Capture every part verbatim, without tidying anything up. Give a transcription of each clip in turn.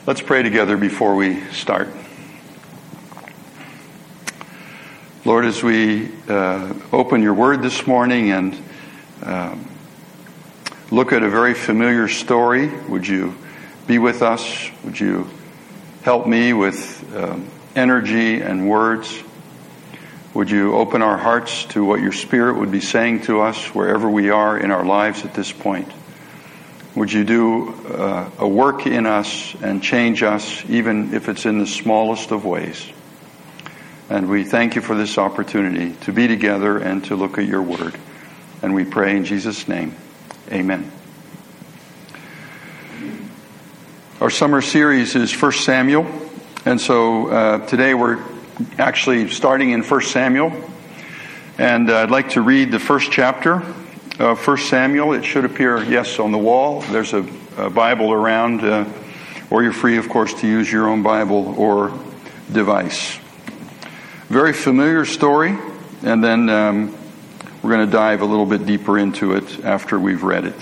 Let's pray together before we start. Lord, as we uh, open your word this morning and uh, look at a very familiar story, would you be with us? Would you help me with uh, energy and words? Would you open our hearts to what your Spirit would be saying to us wherever we are in our lives at this point? Would you do uh, a work in us and change us, even if it's in the smallest of ways? And we thank you for this opportunity to be together and to look at your word. And we pray in Jesus' name, amen. Our summer series is First Samuel. And so uh, today we're actually starting in First Samuel. And uh, I'd like to read the first chapter. Uh, First Samuel, it should appear, yes, on the wall. There's a, a Bible around, uh, or you're free, of course, to use your own Bible or device. Very familiar story, and then um, we're going to dive a little bit deeper into it after we've read it.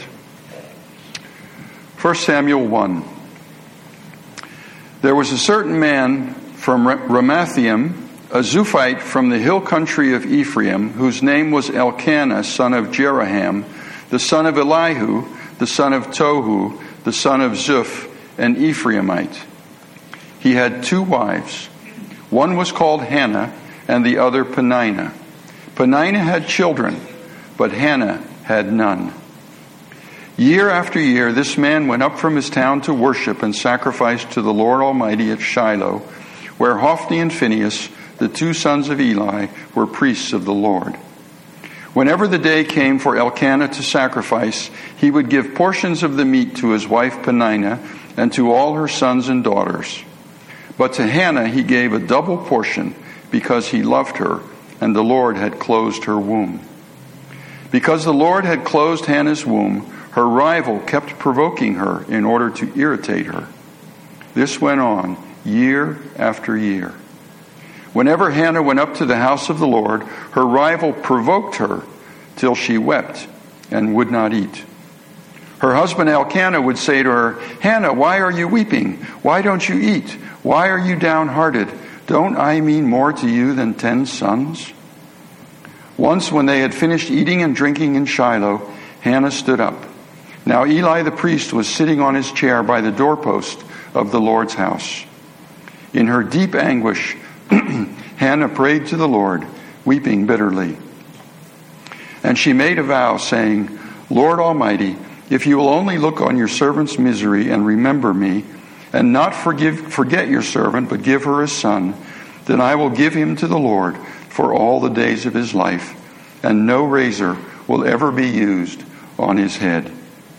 First Samuel one. There was a certain man from Ramathaim, a Zuphite from the hill country of Ephraim, whose name was Elkanah, son of Jeraham, the son of Elihu, the son of Tohu, the son of Zuph, an Ephraimite. He had two wives. One was called Hannah, and the other Peninnah. Peninnah had children, but Hannah had none. Year after year, this man went up from his town to worship and sacrifice to the Lord Almighty at Shiloh, where Hophni and Phinehas, the two sons of Eli, were priests of the Lord. Whenever the day came for Elkanah to sacrifice, he would give portions of the meat to his wife Peninnah and to all her sons and daughters. But to Hannah he gave a double portion because he loved her, and the Lord had closed her womb. Because the Lord had closed Hannah's womb, her rival kept provoking her in order to irritate her. This went on year after year. Whenever Hannah went up to the house of the Lord, her rival provoked her till she wept and would not eat. Her husband Elkanah would say to her, "Hannah, why are you weeping? Why don't you eat? Why are you downhearted? Don't I mean more to you than ten sons?" Once when they had finished eating and drinking in Shiloh, Hannah stood up. Now Eli the priest was sitting on his chair by the doorpost of the Lord's house. In her deep anguish, Hannah prayed to the Lord, weeping bitterly. And she made a vow, saying, "Lord Almighty, if you will only look on your servant's misery and remember me, and not forgive, forget your servant, but give her a son, then I will give him to the Lord for all the days of his life, and no razor will ever be used on his head."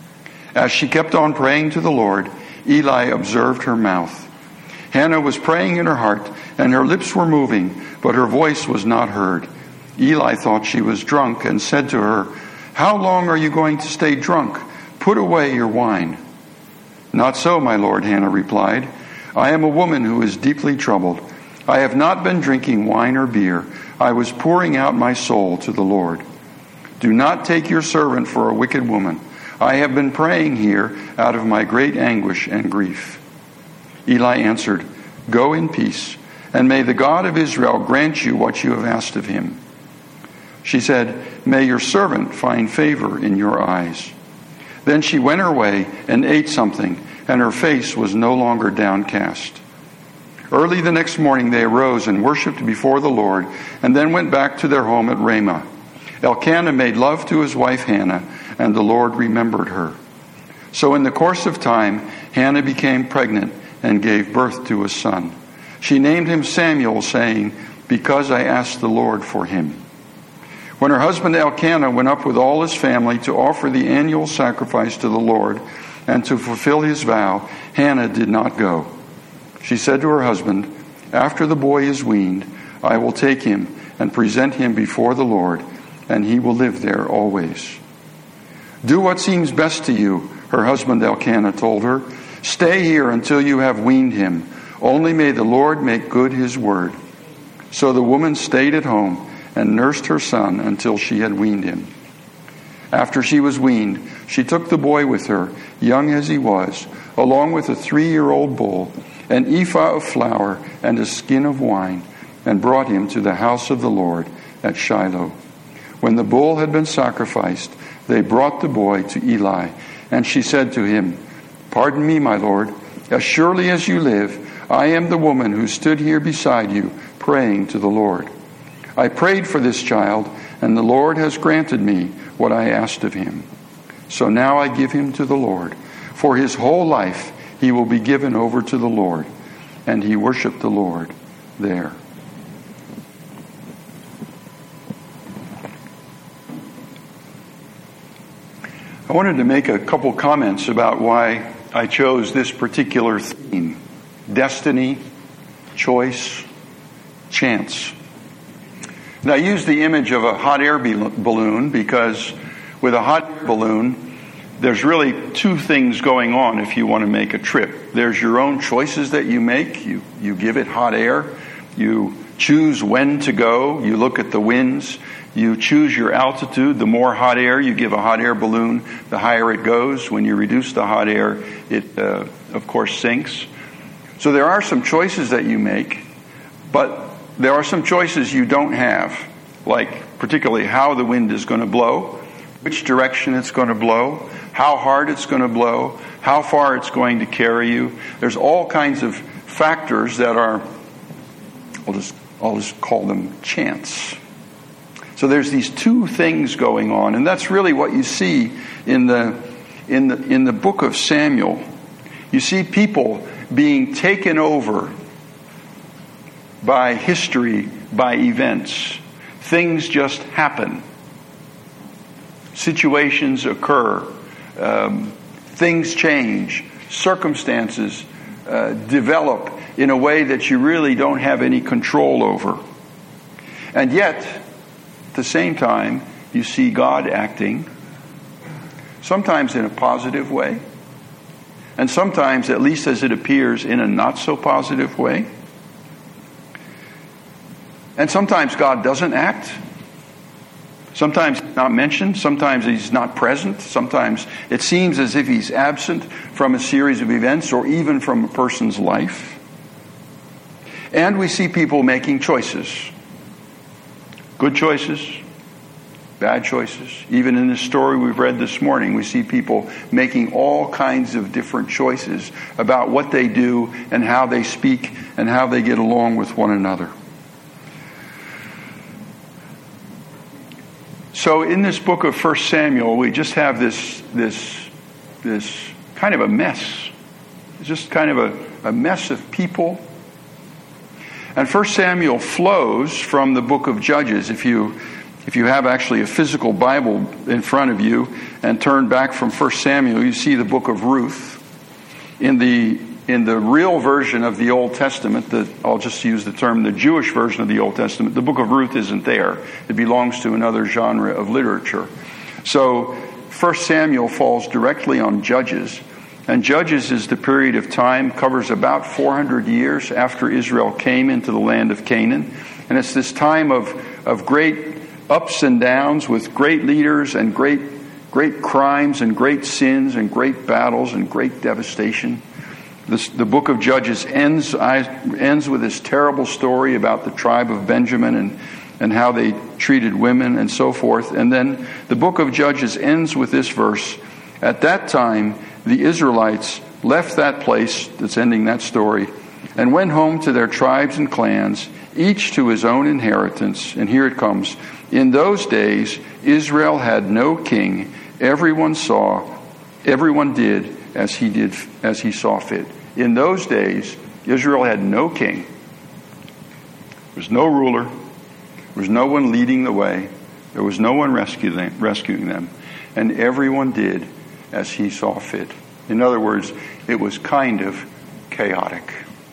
As she kept on praying to the Lord, Eli observed her mouth. Hannah was praying in her heart, and her lips were moving, but her voice was not heard. Eli thought she was drunk and said to her, "How long are you going to stay drunk? Put away your wine." "Not so, my lord," Hannah replied. "I am a woman who is deeply troubled. I have not been drinking wine or beer. I was pouring out my soul to the Lord. Do not take your servant for a wicked woman. I have been praying here out of my great anguish and grief." Eli answered, "Go in peace, and may the God of Israel grant you what you have asked of him." She said, "May your servant find favor in your eyes." Then she went her way and ate something, and her face was no longer downcast. Early the next morning they arose and worshipped before the Lord, and then went back to their home at Ramah. Elkanah made love to his wife Hannah, and the Lord remembered her. So in the course of time, Hannah became pregnant and gave birth to a son. She named him Samuel, saying, "Because I asked the Lord for him." When her husband Elkanah went up with all his family to offer the annual sacrifice to the Lord and to fulfill his vow, Hannah did not go. She said to her husband, "After the boy is weaned, I will take him and present him before the Lord, and he will live there always." "Do what seems best to you," her husband Elkanah told her. "Stay here until you have weaned him. Only may the Lord make good his word." So the woman stayed at home and nursed her son until she had weaned him. After she was weaned, she took the boy with her, young as he was, along with a three-year-old bull, an ephah of flour, and a skin of wine, and brought him to the house of the Lord at Shiloh. When the bull had been sacrificed, they brought the boy to Eli, and she said to him, "Pardon me, my lord, as surely as you live, I am the woman who stood here beside you, praying to the Lord. I prayed for this child, and the Lord has granted me what I asked of him. So now I give him to the Lord. For his whole life he will be given over to the Lord." And he worshiped the Lord there. I wanted to make a couple comments about why I chose this particular theme: destiny, choice, chance. And I use the image of a hot air balloon because with a hot air balloon, there's really two things going on if you want to make a trip. There's your own choices that you make. You, you give it hot air. You choose when to go. You look at the winds. You choose your altitude. The more hot air you give a hot air balloon, the higher it goes. When you reduce the hot air, it, uh, of course, sinks. So there are some choices that you make, but there are some choices you don't have, like particularly how the wind is going to blow, which direction it's going to blow, how hard it's going to blow, how far it's going to carry you. There's all kinds of factors that are, I'll just, I'll just call them chance. So there's these two things going on, and that's really what you see in the in the in the book of Samuel. You see people being taken over by history, by events. Things just happen. Situations occur. Um, things change. Circumstances uh, develop in a way that you really don't have any control over. And yet, at the same time, you see God acting, sometimes in a positive way, and sometimes, at least as it appears, in a not so positive way. And sometimes God doesn't act. Sometimes he's not mentioned. Sometimes he's not present. Sometimes it seems as if he's absent from a series of events or even from a person's life. And we see people making choices. Good choices, bad choices. Even in the story we've read this morning, we see people making all kinds of different choices about what they do and how they speak and how they get along with one another. So in this book of First Samuel, we just have this this this kind of a mess. It's just kind of a, a mess of people. And First Samuel flows from the book of Judges. If you if you have actually a physical Bible in front of you and turn back from First Samuel, you see the book of Ruth. In the in the real version of the Old Testament, the, I'll just use the term, the Jewish version of the Old Testament, the book of Ruth isn't there. It belongs to another genre of literature. So First Samuel falls directly on Judges. And Judges is the period of time, covers about four hundred years after Israel came into the land of Canaan. And it's this time of, of great ups and downs with great leaders and great, great crimes and great sins and great battles and great devastation. This, the book of Judges ends I, ends with this terrible story about the tribe of Benjamin and, and how they treated women and so forth. And then the book of Judges ends with this verse. At that time, the Israelites left that place that's ending that story and went home to their tribes and clans, each to his own inheritance. And here it comes. In those days, Israel had no king. Everyone saw, everyone did as he did, as he saw fit. In those days, Israel had no king. There was no ruler. There was no one leading the way. There was no one rescuing them, rescuing them. And everyone did as he saw fit. In other words, it was kind of chaotic.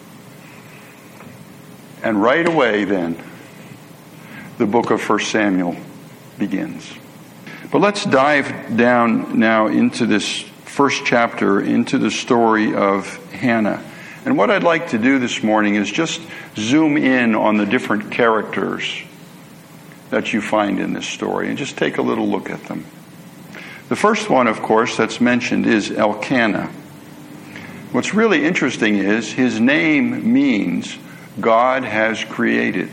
And right away then, the book of First Samuel begins. But let's dive down now into this first chapter, into the story of Hannah. And what I'd like to do this morning is just zoom in on the different characters that you find in this story and just take a little look at them. The first one, of course, that's mentioned is Elkanah. What's really interesting is his name means God has created.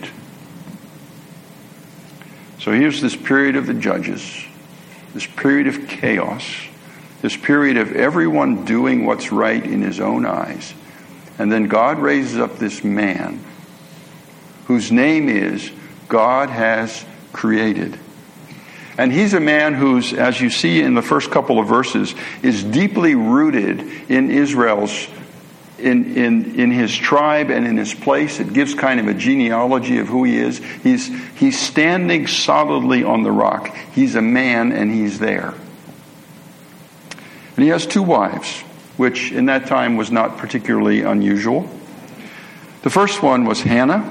So here's this period of the judges, this period of chaos, this period of everyone doing what's right in his own eyes. And then God raises up this man whose name is God has created. And he's a man who's, as you see in the first couple of verses, is deeply rooted in Israel's, in, in, in his tribe and in his place. It gives kind of a genealogy of who he is. He's, he's standing solidly on the rock. He's a man and he's there. And he has two wives, which in that time was not particularly unusual. The first one was Hannah,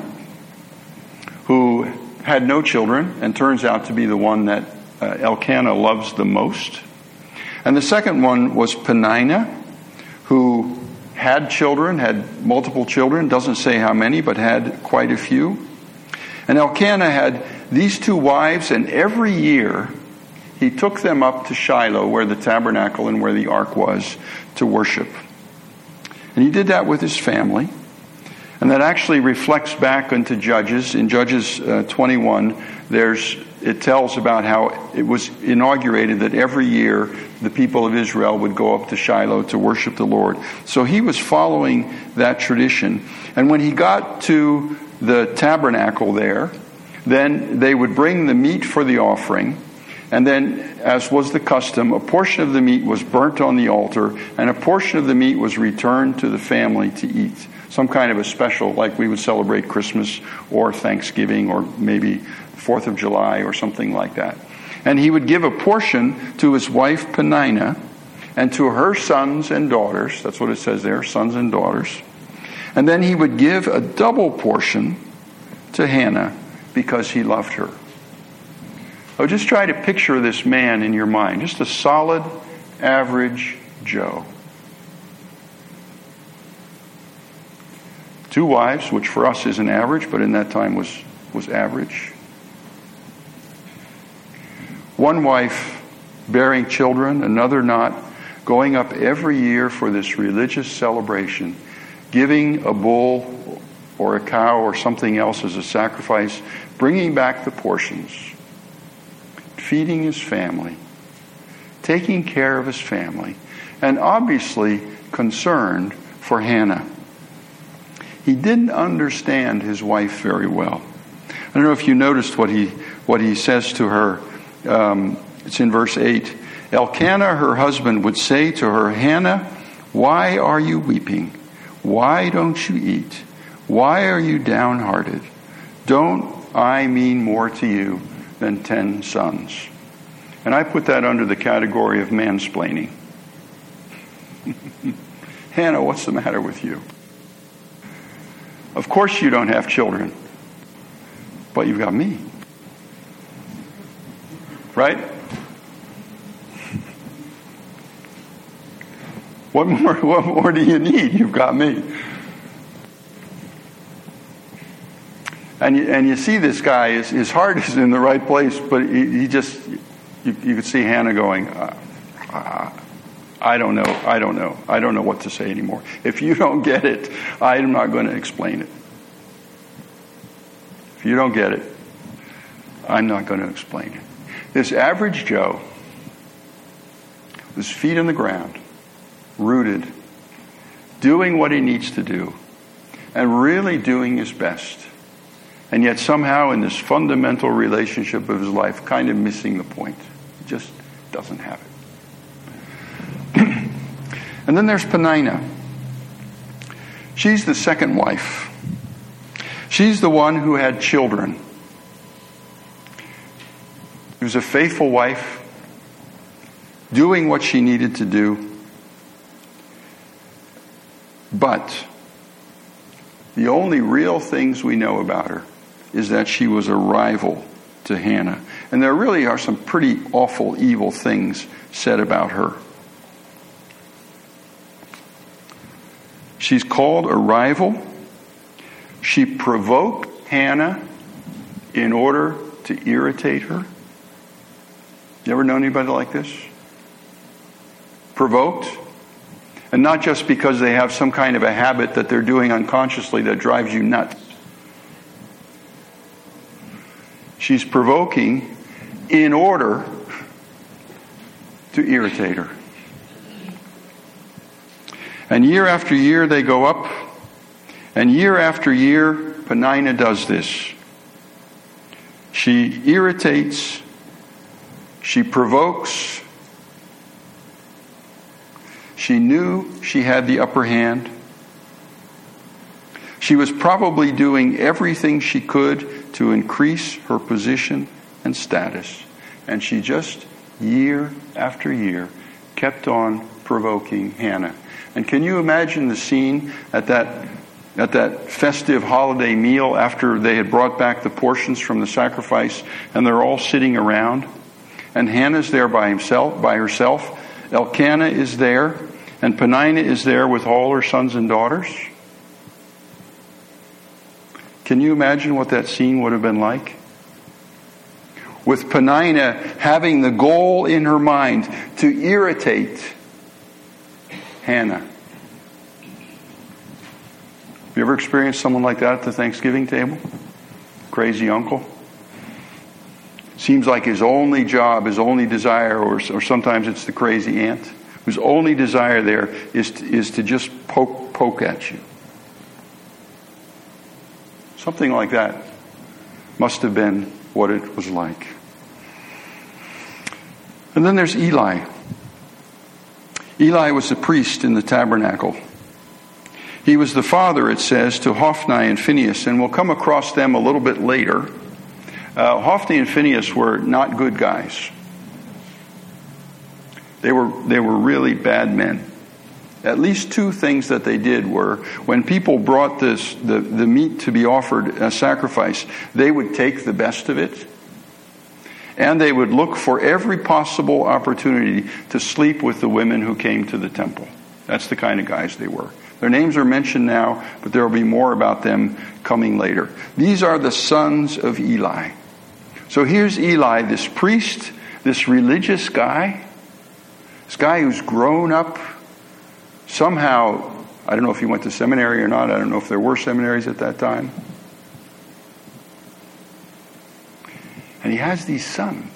who had no children and turns out to be the one that uh, Elkanah loves the most. And the second one was Peninnah, who had children, had multiple children, doesn't say how many, but had quite a few. And Elkanah had these two wives, and every year he took them up to Shiloh, where the tabernacle and where the ark was, to worship. And he did that with his family. And that actually reflects back into Judges. In Judges uh, twenty-one, there's it tells about how it was inaugurated that every year the people of Israel would go up to Shiloh to worship the Lord. So he was following that tradition. And when he got to the tabernacle there, then they would bring the meat for the offering. And then, as was the custom, a portion of the meat was burnt on the altar, and a portion of the meat was returned to the family to eat. Some kind of a special, like we would celebrate Christmas or Thanksgiving or maybe Fourth of July or something like that. And he would give a portion to his wife Peninnah and to her sons and daughters. That's what it says there, sons and daughters. And then he would give a double portion to Hannah because he loved her. Oh, just try to picture this man in your mind. Just a solid, average Joe. Two wives, which for us isn't average, but in that time was, was average. One wife bearing children, another not, going up every year for this religious celebration, giving a bull or a cow or something else as a sacrifice, bringing back the portions, feeding his family, taking care of his family, and obviously concerned for Hannah. He didn't understand his wife very well. I don't know if you noticed what he what he says to her. Um, it's in verse eight. Elkanah, her husband, would say to her, Hannah, why are you weeping? Why don't you eat? Why are you downhearted? Don't I mean more to you than ten sons? And I put that under the category of mansplaining. Hannah, what's the matter with you? Of course you don't have children, but you've got me. Right? What more, what more do you need? You've got me. And you, and you see this guy, his, his heart is in the right place, but he, he just, you, you could see Hannah going, uh, uh, I don't know, I don't know, I don't know what to say anymore. If you don't get it, I'm not going to explain it. If you don't get it, I'm not going to explain it. This average Joe, with his feet on the ground, rooted, doing what he needs to do, and really doing his best, and yet somehow in this fundamental relationship of his life, kind of missing the point. He just doesn't have it. And then there's Peninnah. She's the second wife. She's the one who had children. She was a faithful wife, doing what she needed to do. But the only real things we know about her is that she was a rival to Hannah. And there really are some pretty awful, evil things said about her. She's called a rival. She provoked Hannah in order to irritate her. You ever known anybody like this? provoked. And not just because they have some kind of a habit that they're doing unconsciously that drives you nuts. She's provoking in order to irritate her. And year after year they go up, and year after year Peninnah does this. She irritates, she provokes. She knew she had the upper hand. She was probably doing everything she could to increase her position and status. And she just, year after year, kept on provoking Hannah. And can you imagine the scene at that at that festive holiday meal after they had brought back the portions from the sacrifice, and they're all sitting around, and Hannah's there by himself, by herself. Elkanah is there, and Peninnah is there with all her sons and daughters. Can you imagine what that scene would have been like? With Peninnah having the goal in her mind to irritate Hannah. Have you ever experienced someone like that at the Thanksgiving table? Crazy uncle? Seems like his only job, his only desire, or, or sometimes it's the crazy aunt, whose only desire there is to, is to just poke, poke at you. Something like that must have been what it was like. And then there's Eli. Eli was the priest in the tabernacle. He was the father, it says, to Hophni and Phinehas, and we'll come across them a little bit later. Uh, Hophni and Phinehas were not good guys. They were they were really bad men. At least two things that they did were, when people brought this the, the meat to be offered a sacrifice, they would take the best of it, and they would look for every possible opportunity to sleep with the women who came to the temple. That's the kind of guys they were. Their names are mentioned now, but there will be more about them coming later. These are the sons of Eli. So here's Eli, this priest, this religious guy, this guy who's grown up somehow. I don't know if he went to seminary or not. I don't know if there were seminaries at that time. And he has these sons.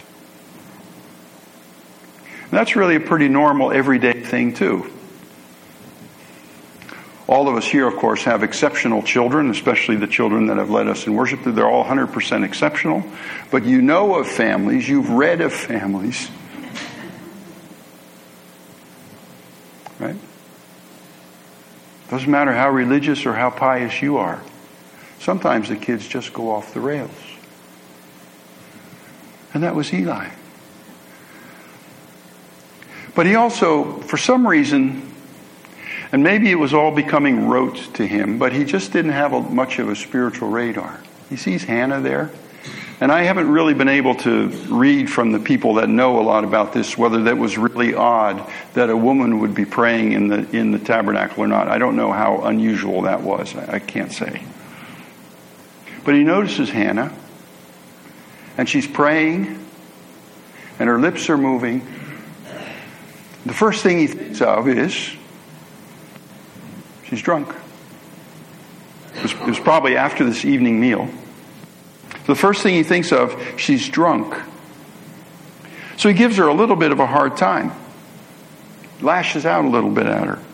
And that's really a pretty normal, everyday thing, too. All of us here, of course, have exceptional children, especially the children that have led us in worship. They're all one hundred percent exceptional. But you know of families, you've read of families, right? Doesn't matter how religious or how pious you are. Sometimes the kids just go off the rails. And that was Eli. But he also, for some reason, and maybe it was all becoming rote to him, but he just didn't have a, much of a spiritual radar. He sees Hannah there. And I haven't really been able to read from the people that know a lot about this whether that was really odd that a woman would be praying in the in the tabernacle or not. I don't know how unusual that was. I, I can't say. But he notices Hannah, and she's praying, and her lips are moving. The first thing he thinks of is she's drunk. It was, it was probably after this evening meal. The first thing he thinks of, she's drunk. So he gives her a little bit of a hard time. Lashes out a little bit at her.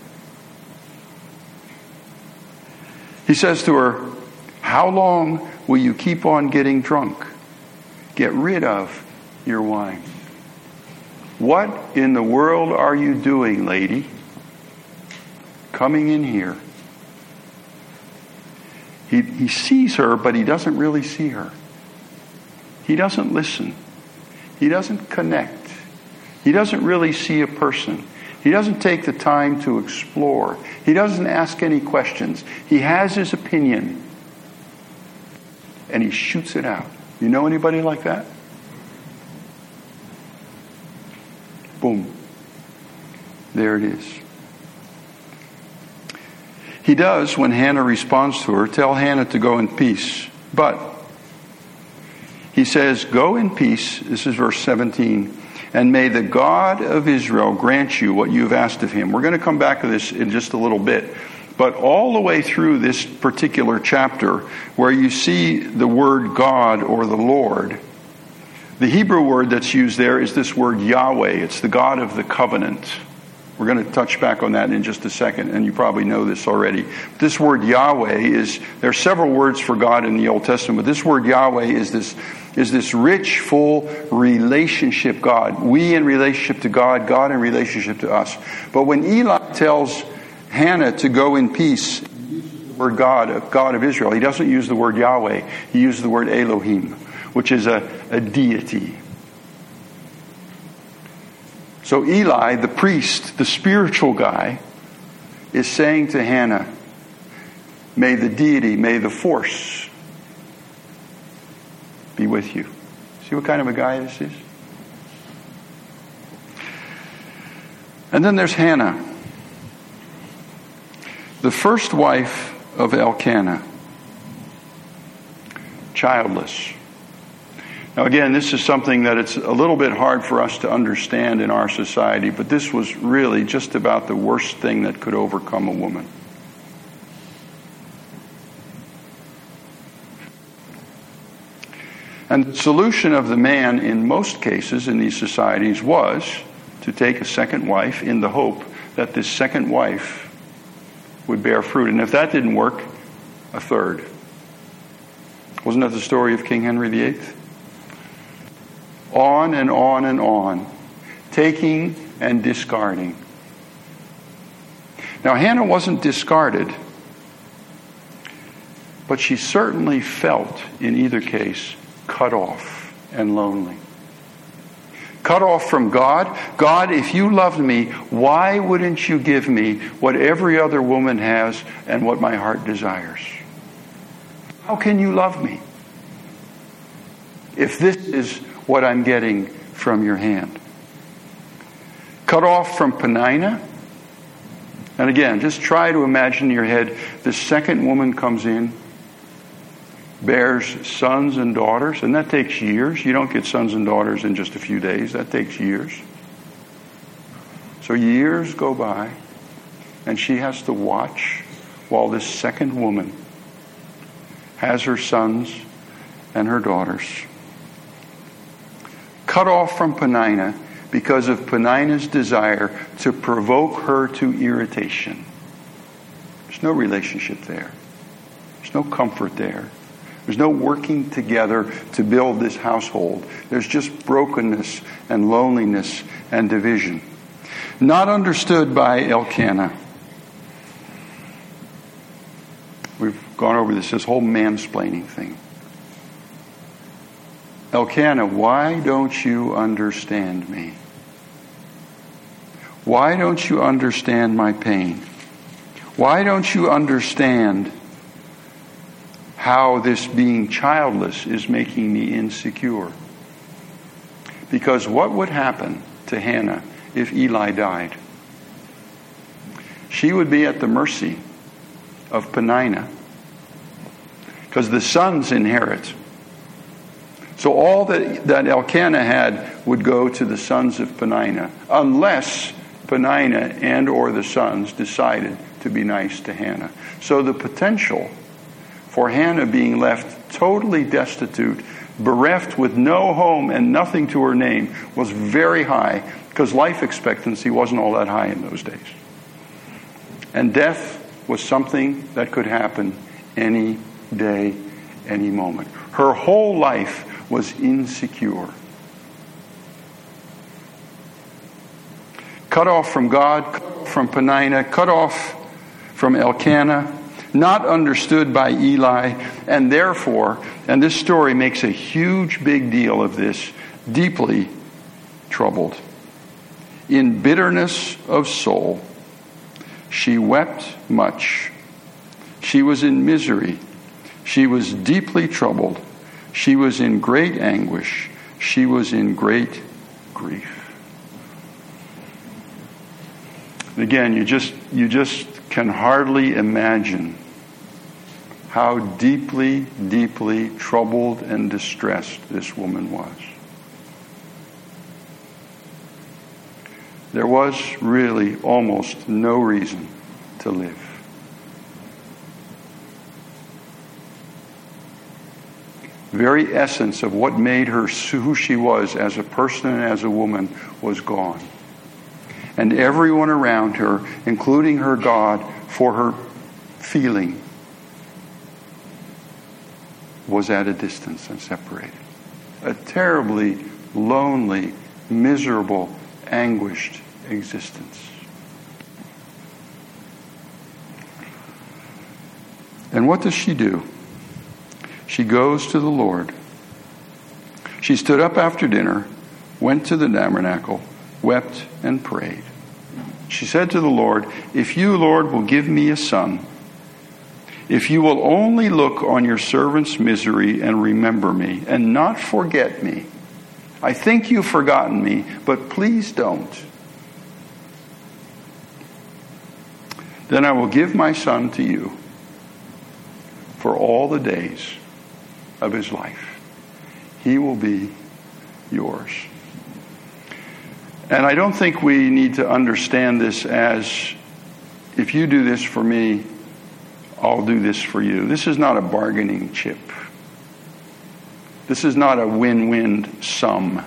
He says to her, "How long will you keep on getting drunk? Get rid of your wine." What in the world are you doing, lady? Coming in here. He, he sees her, but he doesn't really see her. He doesn't listen. He doesn't connect. He doesn't really see a person. He doesn't take the time to explore. He doesn't ask any questions. He has his opinion, and he shoots it out. You know anybody like that? Boom. There it is. He does, when Hannah responds to her, tell Hannah to go in peace. But he says, "Go in peace," this is verse seventeen, And may the God of Israel grant you what you've asked of him. We're going to come back to this in just a little bit. But all the way through this particular chapter, where you see the word God or the Lord, the Hebrew word that's used there is this word Yahweh. It's the God of the covenant. We're going to touch back on that in just a second, and you probably know this already. This word Yahweh is, there are several words for God in the Old Testament, but this word Yahweh is this is this rich, full relationship God. We in relationship to God, God in relationship to us. But when Eli tells Hannah to go in peace, he uses the word God, God of Israel. He doesn't use the word Yahweh. He uses the word Elohim, which is a, a deity. So Eli, the priest, the spiritual guy, is saying to Hannah, may the deity, may the force be with you. See what kind of a guy this is? And then there's Hannah, the first wife of Elkanah, childless. Now again, this is something that it's a little bit hard for us to understand in our society, but this was really just about the worst thing that could overcome a woman. And the solution of the man in most cases in these societies was to take a second wife in the hope that this second wife would bear fruit. And if that didn't work, a third. Wasn't that the story of King Henry the Eighth? On and on and on, taking and discarding. Now Hannah wasn't discarded, but she certainly felt, in either case, cut off and lonely. Cut off from God. God, if you loved me, why wouldn't you give me what every other woman has and what my heart desires? How can you love me if this is what I'm getting from your hand? Cut off from Peninnah. And again, just try to imagine in your head, the second woman comes in, bears sons and daughters, and that takes years. You don't get sons and daughters in just a few days. That takes years. So years go by, and she has to watch while this second woman has her sons and her daughters. Cut off from Peninnah because of Peninnah's desire to provoke her to irritation. There's no relationship there. There's no comfort there. There's no working together to build this household. There's just brokenness and loneliness and division. Not understood by Elkanah. We've gone over this, this whole mansplaining thing. Elkanah, why don't you understand me? Why don't you understand my pain? Why don't you understand how this being childless is making me insecure? Because what would happen to Hannah if Eli died? She would be at the mercy of Peninnah, because the sons inherit. So all that, that Elkanah had would go to the sons of Peninnah, unless Peninnah and or the sons decided to be nice to Hannah. So the potential for Hannah being left totally destitute, bereft with no home and nothing to her name, was very high, because life expectancy wasn't all that high in those days. And death was something that could happen any day, any moment. Her whole life was insecure. Cut off from God, cut off from Peninnah, cut off from Elkanah, not understood by Eli, and therefore, and this story makes a huge big deal of this, deeply troubled. In bitterness of soul, she wept much. She was in misery. She was deeply troubled. She was in great anguish. She was in great grief. Again, you just you just can hardly imagine how deeply, deeply troubled and distressed this woman was. there was really almost no reason to live. The very essence of what made her who she was as a person and as a woman was gone. And everyone around her, including her God, for her feeling, was at a distance and separated. A terribly lonely, miserable, anguished existence. And what does she do? She goes to the Lord. She stood up after dinner, went to the tabernacle, wept and prayed. She said to the Lord, "If you, Lord, will give me a son, if you will only look on your servant's misery and remember me and not forget me. I think you've forgotten me, but please don't. Then I will give my son to you for all the days of his life. He will be yours." And I don't think we need to understand this as, if you do this for me, I'll do this for you. This is not a bargaining chip. This is not a win-win sum.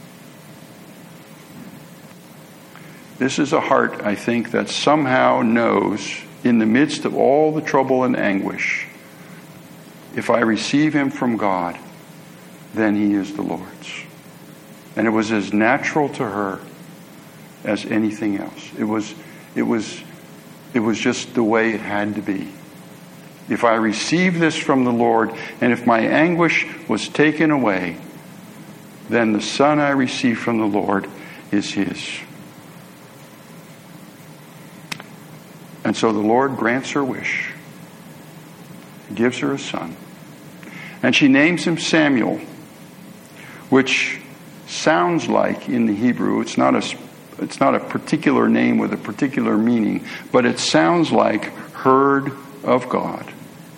This is a heart, I think, that somehow knows, in the midst of all the trouble and anguish, if I receive him from God, then he is the Lord's. And it was as natural to her as anything else. It was, it was, it was just the way it had to be. If I receive this from the Lord, and if my anguish was taken away, then the son I receive from the Lord is his. And so the Lord grants her wish. He gives her a son. And she names him Samuel, which sounds like, in the Hebrew, it's not a, it's not a particular name with a particular meaning, but it sounds like heard of God.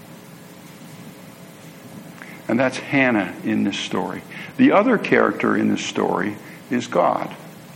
And that's Hannah in this story. The other character in this story is God.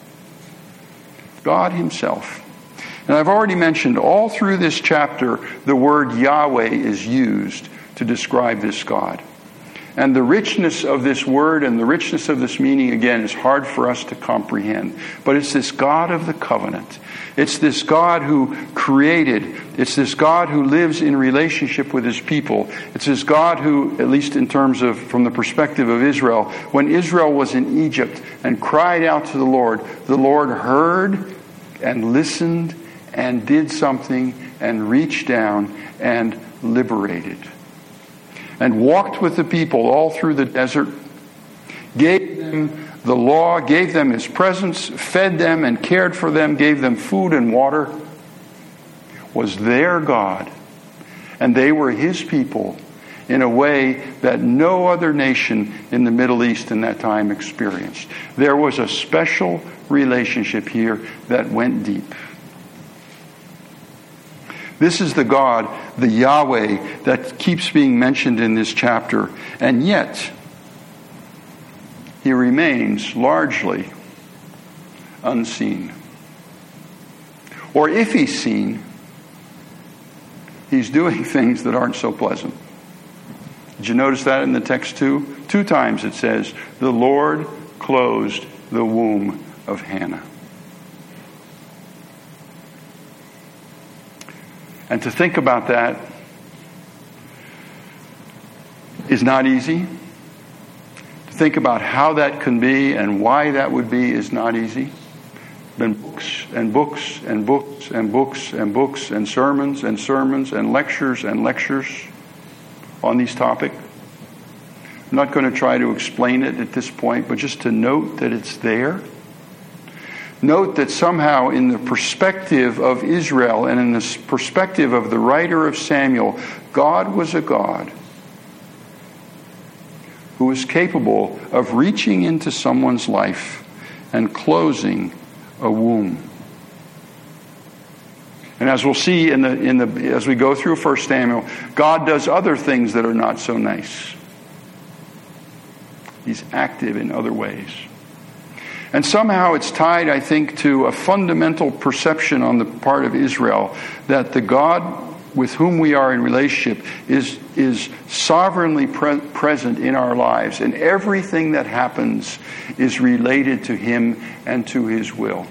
God himself. And I've already mentioned all through this chapter the word Yahweh is used to describe this God. And the richness of this word and the richness of this meaning, again, is hard for us to comprehend. But it's this God of the covenant. It's this God who created. It's this God who lives in relationship with his people. It's this God who, at least in terms of, from the perspective of Israel, when Israel was in Egypt and cried out to the Lord, the Lord heard and listened and did something and reached down and liberated. And walked with the people all through the desert, gave them the law, gave them his presence, fed them and cared for them, gave them food and water, was their God. And they were his people in a way that no other nation in the Middle East in that time experienced. There was a special relationship here that went deep. This is the God, the Yahweh, that keeps being mentioned in this chapter. And yet, he remains largely unseen. Or if he's seen, he's doing things that aren't so pleasant. Did you notice that in the text too? Two times it says, the Lord closed the womb of Hannah. And to think about that is not easy. To think about how that can be and why that would be is not easy. Been books and books and books and books and books and sermons and sermons and lectures and lectures on these topics. I'm not going to try to explain it at this point, but just to note that it's there. Note that somehow in the perspective of Israel and in the perspective of the writer of Samuel, God was a God who was capable of reaching into someone's life and closing a womb. And as we'll see in the in the as we go through First Samuel, God does other things that are not so nice. He's active in other ways. And somehow it's tied, I think, to a fundamental perception on the part of Israel that the God with whom we are in relationship is, is sovereignly pre- present in our lives. And everything that happens is related to Him and to His will.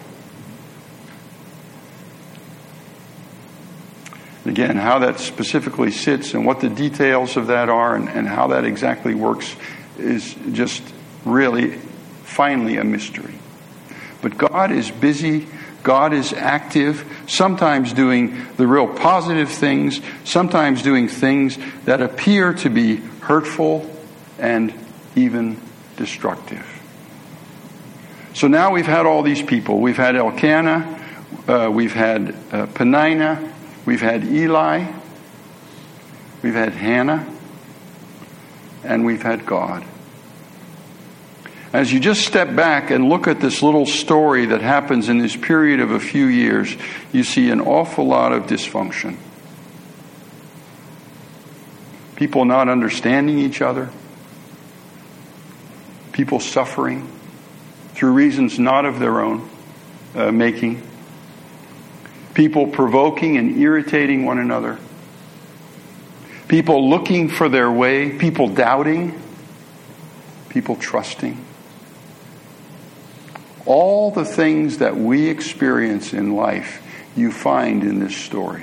Again, how that specifically sits and what the details of that are and, and how that exactly works is just really finally a mystery. But God is busy. God is active, sometimes doing the real positive things, sometimes doing things that appear to be hurtful and even destructive. So now we've had all these people. We've had Elkanah, uh, we've had uh, Peninnah, we've had Eli, we've had Hannah, and we've had God. As you just step back and look at this little story that happens in this period of a few years, you see an awful lot of dysfunction. People not understanding each other. People suffering through reasons not of their own uh, making. People provoking and irritating one another. People looking for their way. People doubting. People trusting. All the things that we experience in life, you find in this story.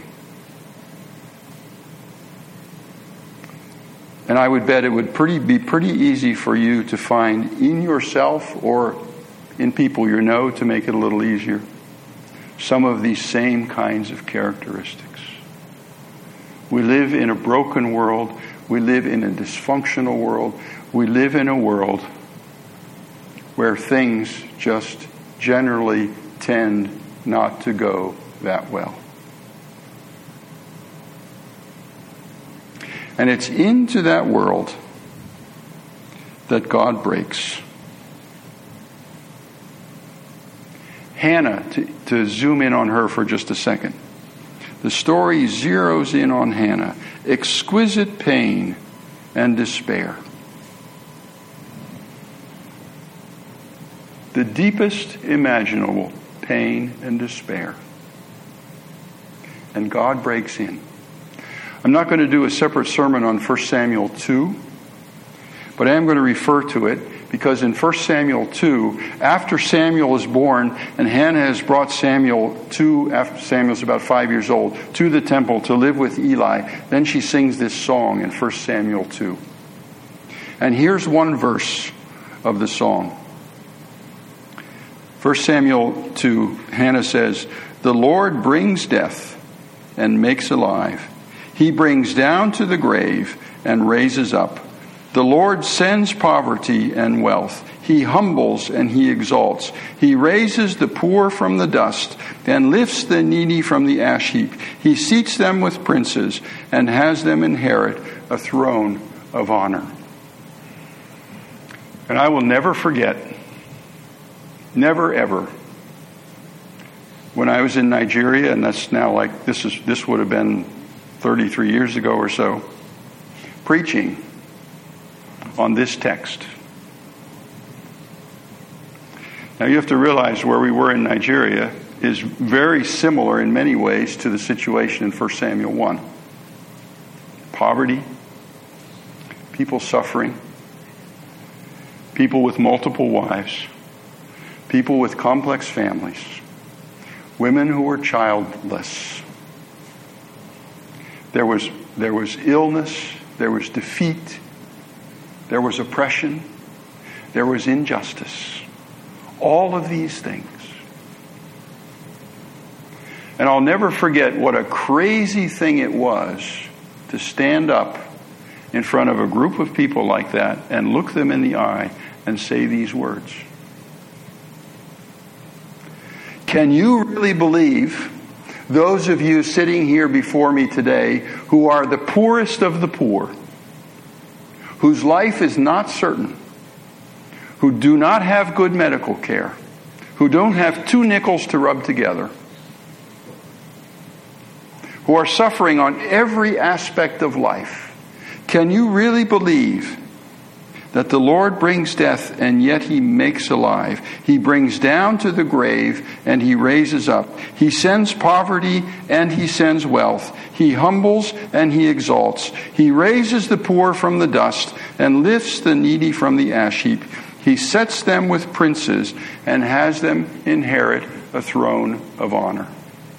And I would bet it would pretty, be pretty easy for you to find in yourself or in people you know, to make it a little easier, some of these same kinds of characteristics. We live in a broken world. We live in a dysfunctional world. We live in a world where things just generally tend not to go that well. And it's into that world that God breaks. Hannah, to, to zoom in on her for just a second. The story zeroes in on Hannah. Exquisite pain and despair. The deepest imaginable pain and despair. And God breaks in. I'm not going to do a separate sermon on First Samuel two, but I am going to refer to it because in First Samuel two, after Samuel is born and Hannah has brought Samuel to, after Samuel's about five years old, to the temple to live with Eli, then she sings this song in First Samuel two. And here's one verse of the song. First Samuel two, Hannah says, "The Lord brings death and makes alive. He brings down to the grave and raises up. The Lord sends poverty and wealth. He humbles and he exalts. He raises the poor from the dust and lifts the needy from the ash heap. He seats them with princes and has them inherit a throne of honor." And I will never forget, never ever, when I was in Nigeria, and that's now like, this is this would have been thirty-three years ago or so, preaching on this text. Now you have to realize where we were in Nigeria is very similar in many ways to the situation in First Samuel one. Poverty, people suffering, people with multiple wives, people with complex families, women who were childless. There was, there was illness, there was defeat, there was oppression, there was injustice. All of these things. And I'll never forget what a crazy thing it was to stand up in front of a group of people like that and look them in the eye and say these words. Can you really believe, those of you sitting here before me today who are the poorest of the poor, whose life is not certain, who do not have good medical care, who don't have two nickels to rub together, who are suffering on every aspect of life, can you really believe that the Lord brings death, and yet he makes alive. He brings down to the grave, and he raises up. He sends poverty, and he sends wealth. He humbles, and he exalts. He raises the poor from the dust, and lifts the needy from the ash heap. He sets them with princes, and has them inherit a throne of honor.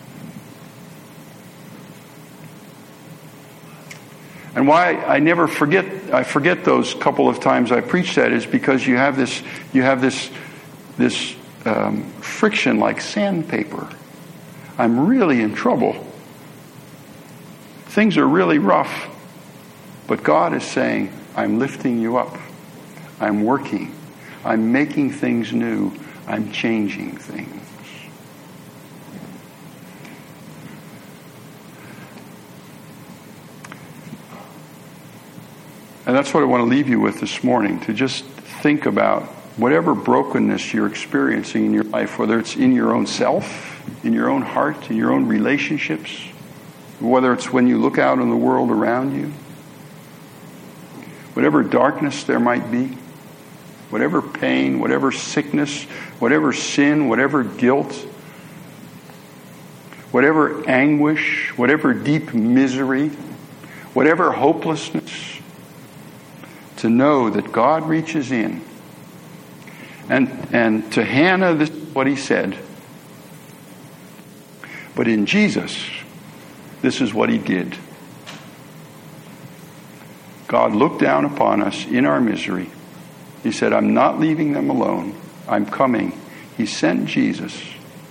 And why I never forget, I forget those couple of times I preached that is because you have this, you have this, this um, friction like sandpaper. I'm really in trouble. Things are really rough. But God is saying, I'm lifting you up. I'm working. I'm making things new. I'm changing things. And that's what I want to leave you with this morning, to just think about whatever brokenness you're experiencing in your life, whether it's in your own self, in your own heart, in your own relationships, whether it's when you look out in the world around you, whatever darkness there might be, whatever pain, whatever sickness, whatever sin, whatever guilt, whatever anguish, whatever deep misery, whatever hopelessness, to know that God reaches in. And and to Hannah, this is what he said. But in Jesus, this is what he did. God looked down upon us in our misery. He said, I'm not leaving them alone. I'm coming. He sent Jesus.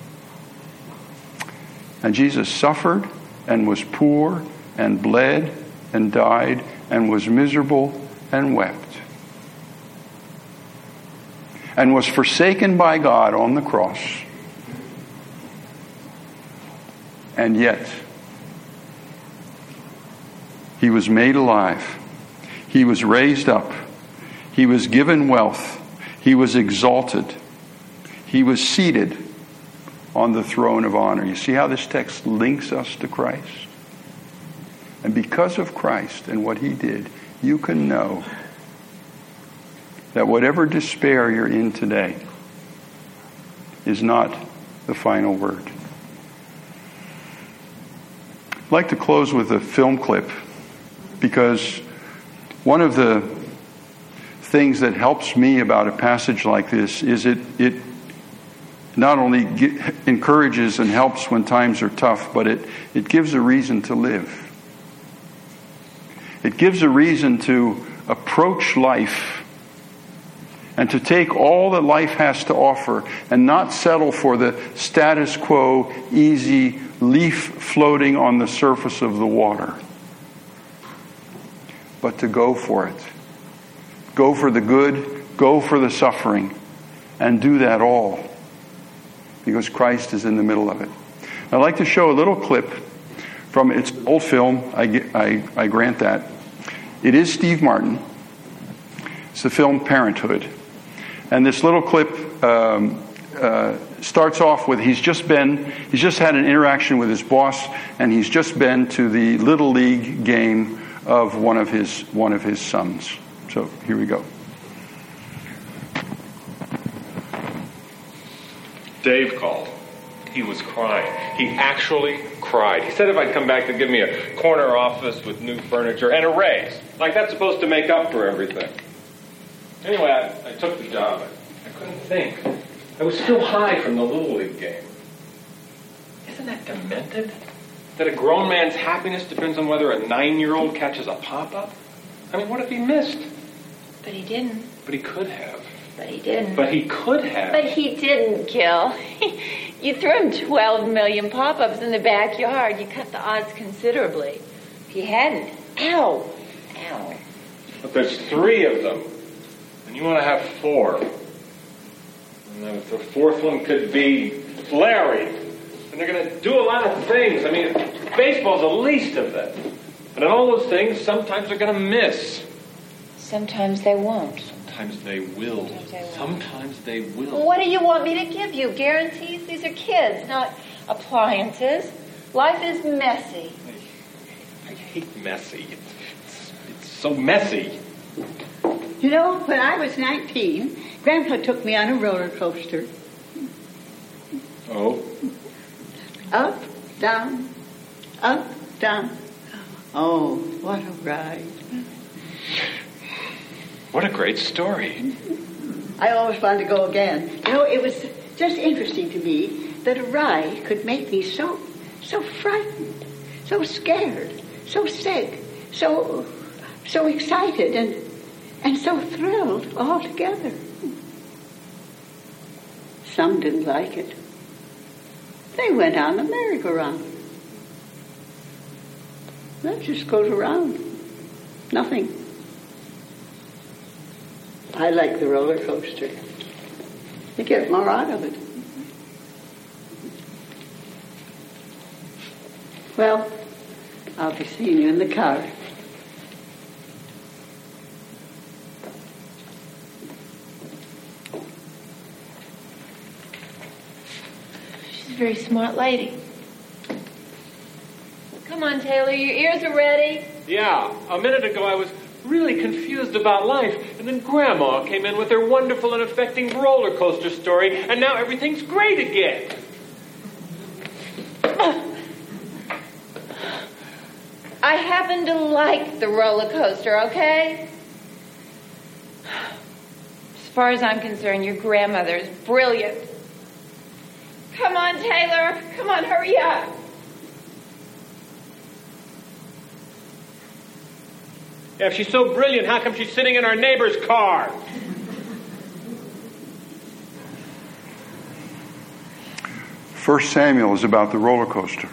And Jesus suffered and was poor and bled and died and was miserable and wept, and was forsaken by God on the cross. And yet, he was made alive. He was raised up. He was given wealth. He was exalted. He was seated on the throne of honor. You see how this text links us to Christ? And because of Christ and what he did, you can know that whatever despair you're in today is not the final word. I'd like to close with a film clip, because one of the things that helps me about a passage like this is it it not only get, encourages and helps when times are tough, but it, it gives a reason to live. It gives a reason to approach life and to take all that life has to offer and not settle for the status quo, easy leaf floating on the surface of the water, but to go for it. Go for the good, go for the suffering, and do that all because Christ is in the middle of it. I'd like to show a little clip from, it's an old film, I, I, I grant that. It is Steve Martin. It's the film Parenthood. And this little clip um, uh, starts off with he's just been, he's just had an interaction with his boss, and he's just been to the Little League game of one of his one of his sons. So here we go. Dave called. He was crying. He actually cried. He said if I'd come back to give me a corner office with new furniture and a raise. Like that's supposed to make up for everything. Anyway, I, I took the job. I, I couldn't think. I was still high from the Little League game. Isn't that demented? That a grown man's happiness depends on whether a nine-year-old catches a pop-up? I mean, what if he missed? But he didn't. But he could have. But he didn't. But he could have. But he didn't, Gil. You threw him twelve million pop-ups in the backyard. You cut the odds considerably. If you hadn't, ow, ow. But there's three of them. And you want to have four. And the, the fourth one could be Larry. And they're going to do a lot of things. I mean, baseball's the least of them. And in all those things, sometimes they're going to miss. Sometimes they won't. Sometimes they will. Sometimes they, Sometimes they will. Well, what do you want me to give you? Guarantees? These are kids, not appliances. Life is messy. I, I hate messy. It's, it's, it's so messy. You know, when I was nineteen, Grandpa took me on a roller coaster. Oh? Up, down, up, down. Oh, what a ride. What a great story. I always wanted to go again. You know, it was just interesting to me that a ride could make me so, so frightened, so scared, so sick, so, so excited, and, and so thrilled all together. Some didn't like it. They went on the merry-go-round. That just goes around. Nothing. I like the roller coaster. You get more out of it. Well, I'll be seeing you in the car. She's a very smart lady. Come on, Taylor, your ears are ready. Yeah, a minute ago I was really confused about life, and then Grandma came in with her wonderful and affecting roller coaster story, and now everything's great again. I happen to like the roller coaster, okay? As far as I'm concerned, your grandmother is brilliant. Come on, Taylor. Come on, hurry up. Yeah, if she's so brilliant, how come she's sitting in our neighbor's car? First Samuel is about the roller coaster.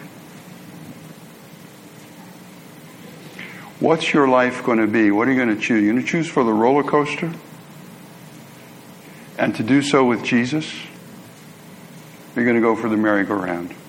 What's your life going to be? What are you going to choose? You're going to choose for the roller coaster? And to do so with Jesus? You're going to go for the merry-go-round.